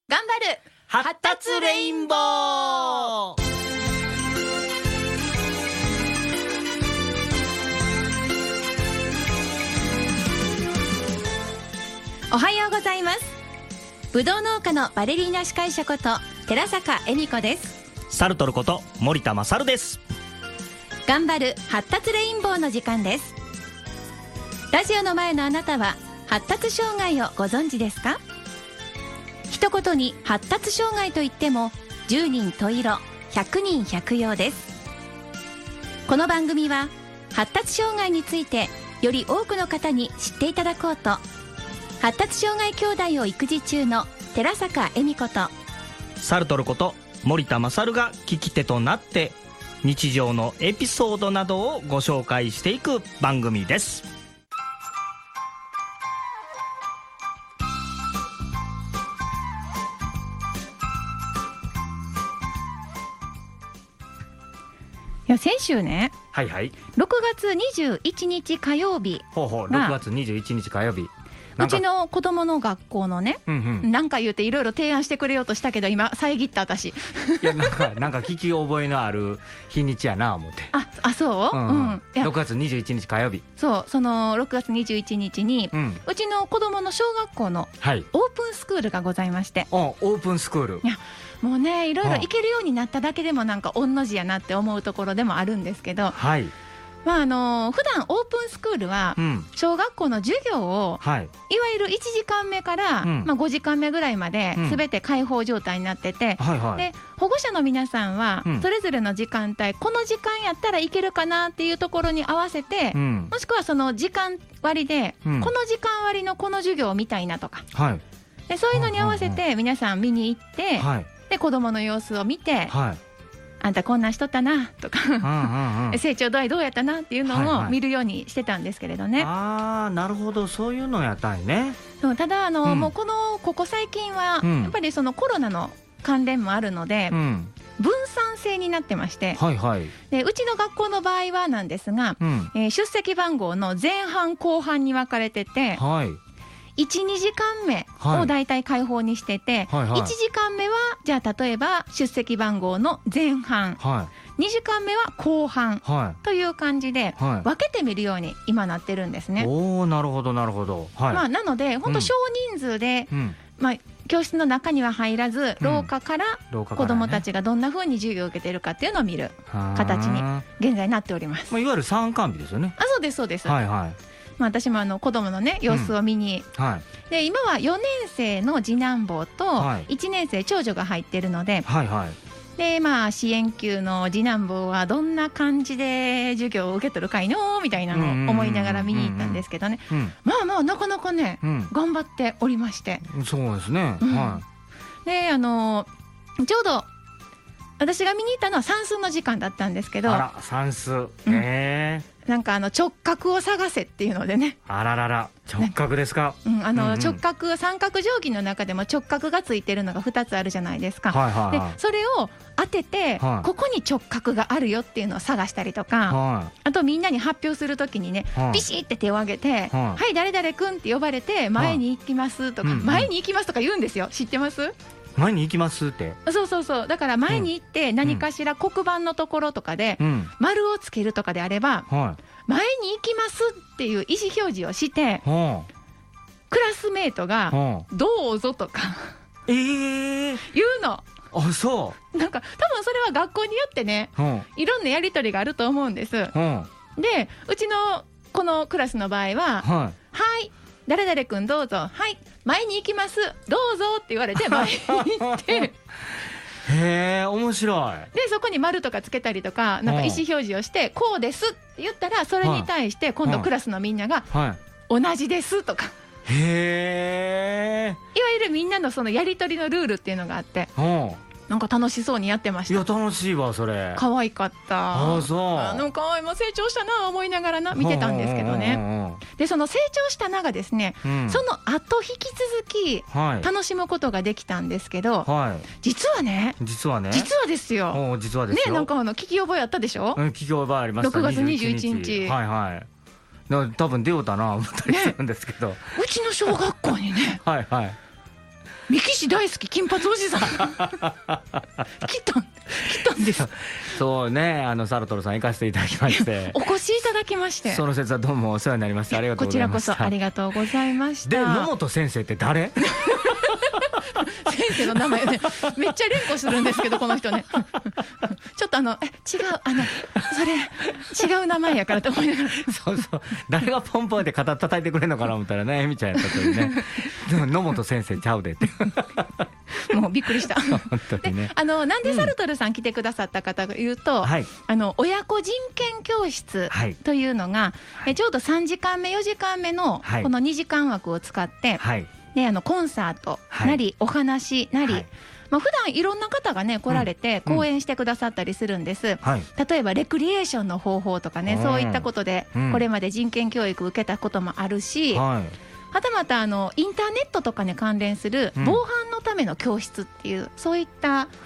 頑張る発達レインボー。 おはようございます。ぶどう農家のバレリーナ司会者こと寺坂恵美子です。 サルトルこと森田勝です。 頑張る発達レインボーの時間です。ラジオの前のあなたは発達障害をご存知ですか？一言に発達障害といっても10人十色100人百様です。この番組は発達障害についてより多くの方に知っていただこうと、発達障害兄弟を育児中の寺坂恵美子とサルトルこと森田勝が聞き手となって日常のエピソードなどをご紹介していく番組です。 いや先週ね、 はいはい、 6月21日火曜日、 6月21日火曜日、 うちの子供の学校のね、なんか言うていろいろ提案してくれようとしたけど今遮った私。 いやなんか聞き覚えのある日にちやな思って。 あそう、 6月21日火曜日、 その6月21日に、うちの子供の小学校のオープンスクールがございまして、 オープンスクール、 いやもうねいろいろ行けるようになっただけでもなんか御の字やなって思うところでもあるんですけど、 はい、 普段オープンスクールは小学校の授業を、いわゆる1時間目から、5時間目ぐらいまで全て開放状態になってて、で保護者の皆さんはそれぞれの時間帯、この時間やったらいけるかなっていうところに合わせて、もしくはその時間割で、この時間割のこの授業を見たいなとか、でそういうのに合わせて皆さん見に行って、で子供の様子を見て、あんたこんなんしとったなとか成長度合いどうやったなっていうのを見るようにしてたんですけれどね。 ああなるほど、そういうのやったんね。 そうただもうここ最近はやっぱりそのコロナの関連もあるので、分散制になってまして、でうちの学校の場合はなんですが、出席番号の前半後半に分かれてて、1、2時間目をだいたい開放にしてて、1時間目はじゃあ例えば出席番号の前半、2時間目は後半という感じで分けてみるように今なってるんですね。 なるほどなるほど。 なので本当少人数で、教室の中には入らず廊下から子どもたちがどんな風に授業を受けているかっていうのを見る形に現在なっております。 いわゆる参観日ですよね。 そうですそうです。私も子供のね様子を見に、で今は4年生の次男坊と1年生長女が入ってるので、で支援級の次男坊はどんな感じで授業を受け取るかいのみたいなのを思いながら見に行ったんですけどね、なかなかね、頑張っておりまして。 そうですね。 でちょうど私が見に行ったのは算数の時間だったんですけど、 算数、 なんか直角を探せっていうのでね。 あららら、直角ですか。 直角、三角定規の中でも直角がついてるのが2つあるじゃないですか。でそれを当てて、ここに直角があるよっていうのを探したりとか、あとみんなに発表するときにね、ビシって手を挙げて、はい誰々くんって呼ばれて前に行きますとか、前に行きますとか言うんですよ。知ってます？ 前に行きますって。 そうだから前に行って何かしら黒板のところとかで丸をつけるとかであれば、前に行きますっていう意思表示をして、クラスメートがどうぞとか言うの。なんか多分それは学校によってね、いろんなやり取りがあると思うんです。でうちのこのクラスの場合は、はい誰々くんどうぞ、はい前に行きますどうぞって言われて前に行ってへー面白い。 でそこに丸とかつけたりとか、なんか意思表示をしてこうですって言ったら、それに対して今度クラスのみんなが同じですとか、いわゆるみんなのそのやり取りのルールっていうのがあって、なんか楽しそうにやってました。 いや楽しいわそれ。可愛かった。可愛い、も成長したな思いながら見てたんですけどね。でその成長したながですね、その後引き続き楽しむことができたんですけど、実はですよ。なんか聞き覚えあったでしょ。聞き覚えありました。6月21日。 多分出ようだな思ったりするんですけど、 うちの小学校にねミキシ大好き金髪おじさん来たんです。 そうね、サルトルさん行かせていただきましてお越しいただきまして、 その説はどうもお世話になりました。ありがとうございました。 こちらこそありがとうございました。 で、野本先生って誰先生の名前ね、めっちゃ連呼するんですけどこの人ねちょっと違うそれ違う名前やからと思いながらそうそう、誰がポンポンで肩叩いてくれるのかな思ったらね、エミちゃんやったというねでも野本先生ちゃうでってもうびっくりした本当にね。 なんでサルトルさん来てくださった方が言うと、親子人権教室というのが、ちょうど3時間目4時間目のこの2時間枠を使って、でコンサートなり、お話なり、普段いろんな方がね来られて講演してくださったりするんです、例えばレクリエーションの方法とかね、そういったことでこれまで人権教育受けたこともあるし、はたまたインターネットとかに関連する防犯のための教室っていう、そういった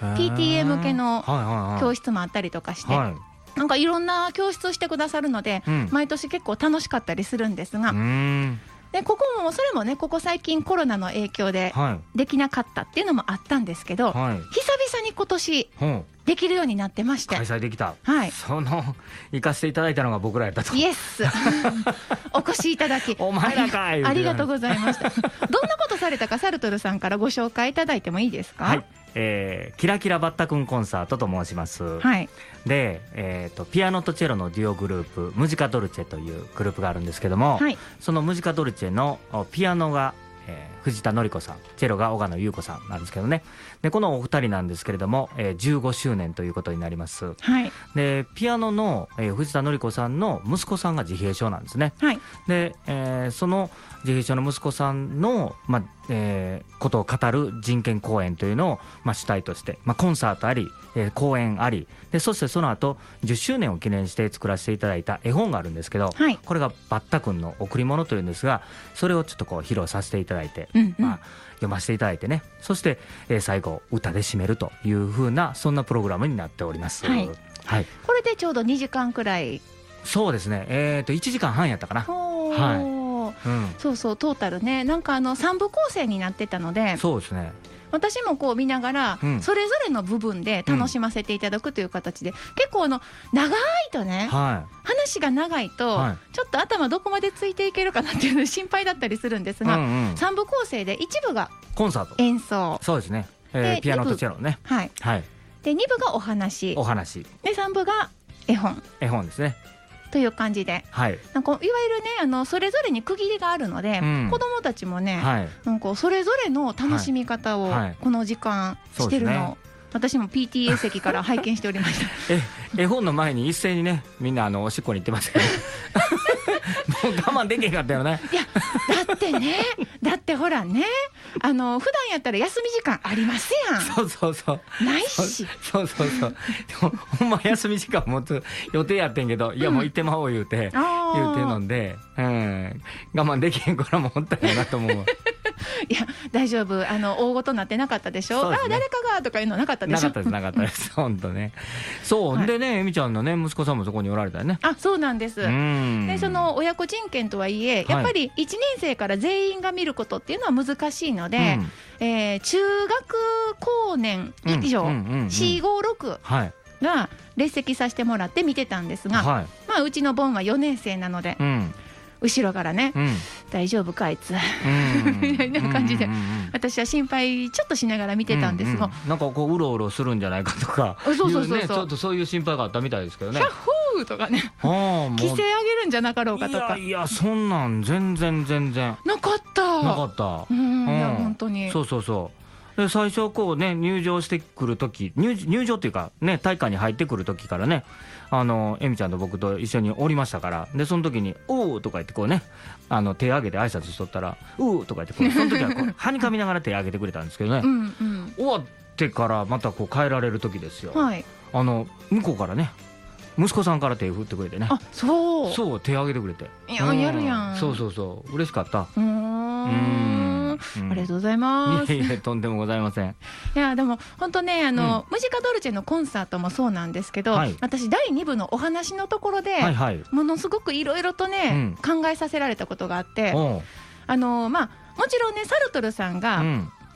PTA 向けの教室もあったりとかして、なんかいろんな教室をしてくださるので、毎年結構楽しかったりするんですが、でここもそれもね、ここ最近コロナの影響でできなかったっていうのもあったんですけど、久々に今年できるようになってまして、 開催できた、行かせていただいたのが僕らやったと。 イエスお越しいただきお前らかいありがとうございましたどんなことされたかサルトルさんからご紹介いただいてもいいですか。 キラキラバッタくんコンサートと申します、で、ピアノとチェロのデュオグループムジカドルチェというグループがあるんですけども、そのムジカドルチェのピアノが藤田紀子さん、チェロが小野優子さんなんですけどね。でこのお二人なんですけれども、15周年ということになります、でピアノの、藤田紀子さんの息子さんが自閉症なんですね、で、その自閉症の息子さんの、ことを語る人権講演というのを、主体として、コンサートあり、講演ありで、そしてその後10周年を記念して作らせていただいた絵本があるんですけど、これがバッタくんの贈り物というんですが、それをちょっとこう披露させていただいて、読ませていただいてね、そして、最後歌で締めるという風な、そんなプログラムになっております、これでちょうど2時間くらい。 そうですね、1時間半やったかな。 そうそう、トータルね、なんか3部構成になってたので、 そうですね、 私もこう見ながら、それぞれの部分で楽しませていただくという形で、結構長いとね、話が長いと、ちょっと頭どこまでついていけるかなっていうの心配だったりするんですが、3部構成で1部がコンサート演奏、 そうですね、ピアノとチェロね、 で2部がお話で3部が絵本ですねという感じで、なんかいわゆるね、それぞれに区切りがあるので、子どもたちもね、なんかそれぞれの楽しみ方をこの時間してるのを、私も PTA 席から拝見しておりました絵本の前に一斉にね、みんなおしっこに行ってますけどもう我慢できへんかったよね。 いやだってほらね、普段やったら休み時間ありますやん。そうないし、 そうでもほんま休み時間持つ予定やってんけど、いやもう行ってまおう言うて飲んで、我慢できへんからもおったんやなと思うわいや大丈夫、大ごとなってなかったでしょ。誰かがとかいうのなかったでしょ。 なかったです本当ね。そうでね、えみちゃんのね息子さんもそこにおられたよね。 そうなんです。でその親子人権とはいえ、やっぱり1年生から全員が見ることっていうのは難しいので、中学高年以上、4、5、6が列席させてもらって見てたんですが、うちのボンは4年生なので、後ろからね、大丈夫かあいつみたいな感じで、私は心配ちょっとしながら見てたんですが、 なんかこううろうろするんじゃないかとか、ちょっとそういう心配があったみたいですけどね。 ヒャッホーとかね、規制上げるんじゃなかろうかとか。 いやそんなん全然なかった。いや本当にそうで最初こうね、入場してくるとき、入場っていうかね、体育館に入ってくるときからね、えみちゃんと僕と一緒におりましたから、でその時に「おー」とか言ってこうね、手挙げて挨拶しとったら「うー」とか言ってこう、その時はこうはにかみながら手挙げてくれたんですけどね、終わってからまたこう帰られる時ですよ、向こうからね、息子さんから手振ってくれてね。そう手挙げてくれて、 やるやん。 そう嬉しかった。 ありがとうございます。 いえとんでもございません。 いやでも本当ね、ムジカドルチェのコンサートもそうなんですけど、私第2部のお話のところで、ものすごくいろいろとね、考えさせられたことがあって、もちろんねサルトルさんが、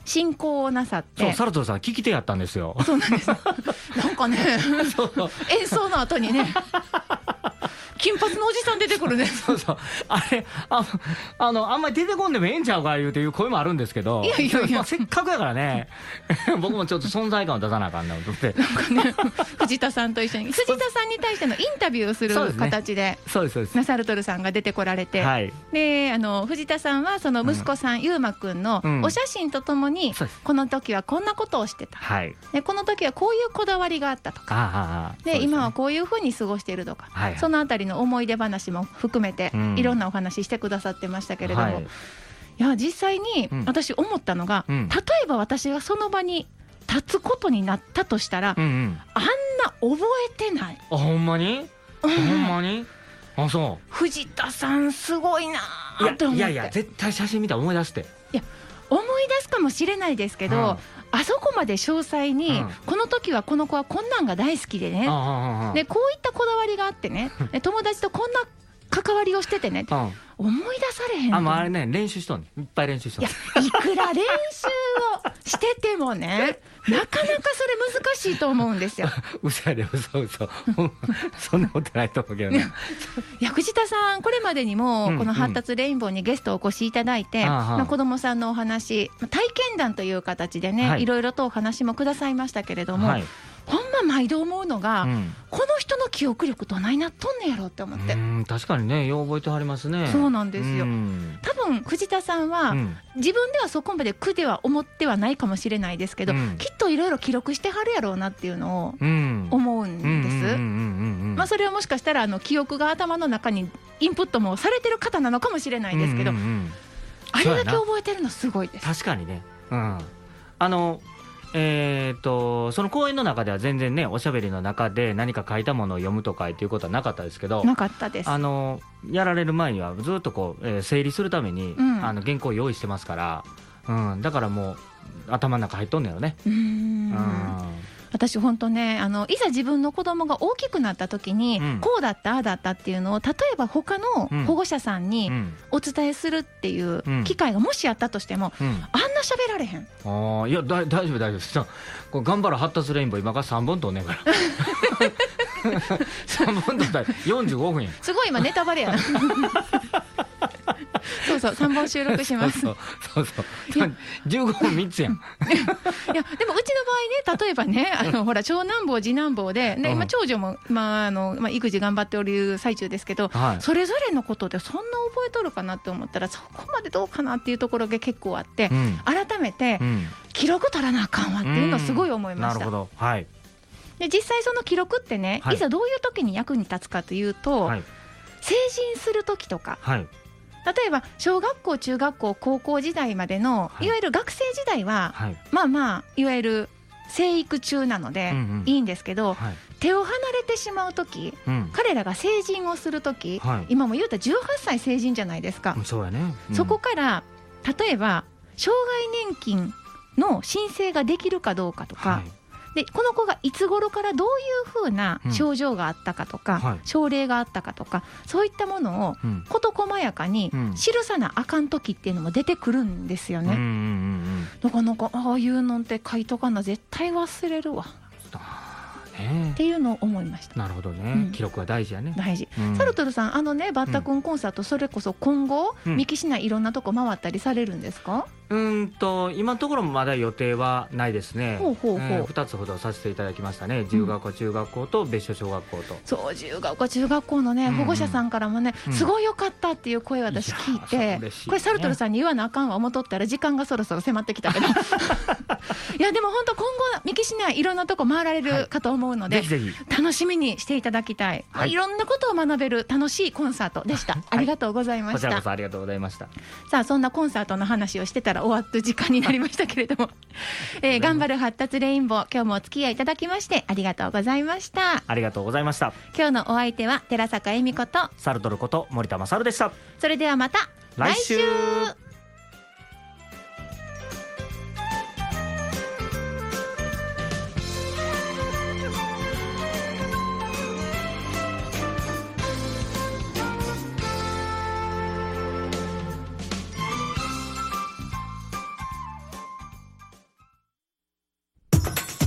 進行をなさって、 そう、サルトルさん聞き手やったんですよ。 そうなんですなんかね演奏の後にね金髪のおじさん出てくるねそうそう、あれあんまり出てこんでもええんちゃうかいうていう声もあるんですけど、 いやいやいや、 せっかくやからね僕もちょっと存在感を出さなあかんなと思ってなんかね藤田さんと一緒に藤田さんに対してのインタビューをする形でサルトルさんが出てこられて、はい、で藤田さんはその息子さん、ゆうまくんのお写真とともに、この時はこんなことをしてた、はい、でこの時はこういうこだわりがあったとか、で今はこういうふうに過ごしているとか、はいはい、そのあたりの思い出話も含めて、いろんなお話してくださってましたけれども、はい、いや実際に私思ったのが、例えば私がその場に立つことになったとしたら、あんな覚えてない。 あ、ほんまに、ほんまに、あ、そう、 藤田さんすごいなと思って。 いやいや、絶対写真見たら思い出して。 いや、思い出すかもしれないですけど、あそこまで詳細に、この時はこの子はこんなんが大好きでね、でこういったこだわりがあってね友達とこんな関わりをしててね、思い出されへん。 あれね、練習しとんね、いっぱい練習しとん。 いや、いくら練習をしててもねなかなかそれ難しいと思うんですよ嘘やで、嘘そんなことないと思うけどねいや、藤田さんこれまでにもこの発達レインボーにゲストをお越しいただいて、子どもさんのお話、体験談という形でね、いろいろとお話もくださいましたけれども、ほんま毎度思うのが、この人の記憶力どないなっとんねやろって思って。 確かにね、よう覚えてはりますね。 そうなんですよ。多分藤田さんは、自分ではそこまで苦では思ってはないかもしれないですけど、きっといろいろ記録してはるやろうなっていうのを思うんです。まあそれはもしかしたら記憶が頭の中にインプットもされてる方なのかもしれないですけど、あれだけ覚えてるのすごいです。 確かにね。その講演の中では全然ね、おしゃべりの中で何か書いたものを読むとかっていうことはなかったですけど、 なかったです。 やられる前にはずっとこう、整理するために、原稿を用意してますから、だからもう頭の中入っとんねやろね。私本当ね、いざ自分の子供が大きくなった時に、こうだったああだったっていうのを例えば他の保護者さんにお伝えするっていう機会がもしあったとしても、あんな喋られへん。 いや、大丈夫大丈夫。これ頑張る発達レインボー今から3本とんねんから3本とったら45分や。 すごい今ネタバレやなそうそう、3本収録します。 そう15分3つやんいやでもうちの場合ね、例えばね、ほら長男坊次男坊で、今長女も、育児頑張っておる最中ですけど、それぞれのことでそんな覚えとるかなって思ったら、そこまでどうかなっていうところが結構あって、改めて記録取らなあかんわっていうのをすごい思いました。 なるほど、はい。 で実際その記録ってね、いざどういう時に役に立つかというと、成人する時とか、例えば小学校中学校高校時代までの、いわゆる学生時代は、いわゆる生育中なのでいいんですけど、手を離れてしまう時、彼らが成人をする時、今も言うたら18歳成人じゃないですか。 そうやね。 そこから例えば障害年金の申請ができるかどうかとか、でこの子がいつ頃からどういうふうな症状があったかとか、症例があったかとか、そういったものを事細やかに記さなあかん時っていうのも出てくるんですよね。なかなかああいうのって書いとかな絶対忘れるわっていうのを思いました。 なるほどね、記録は大事やね。 大事。サルトルさん、バッタ君コンサート、それこそ今後、三木市内いろんなとこ回ったりされるんですか？ 今のところもまだ予定はないですね。2つほどさせていただきましたね。自由学校中学校と別所小学校と。 そう、自由学校中学校のね、保護者さんからもね、すごいよかったっていう声を私聞いて、これサルトルさんに言わなあかんわ思っとったら時間がそろそろ迫ってきたけどいやでも本当今後三木市内いろんなとこ回られるかと思うので、 ぜひ楽しみにしていただきたい。いろんなことを学べる楽しいコンサートでした。ありがとうございました。 こちらこそありがとうございました。 さあ、そんなコンサートの話をしてたら終わった時間になりましたけれども頑張る発達レインボー、今日もお付き合いいただきましてありがとうございました。 ありがとうございました。 今日のお相手は寺坂恵美子とサルトルこと森田勝でした。 それではまた来週。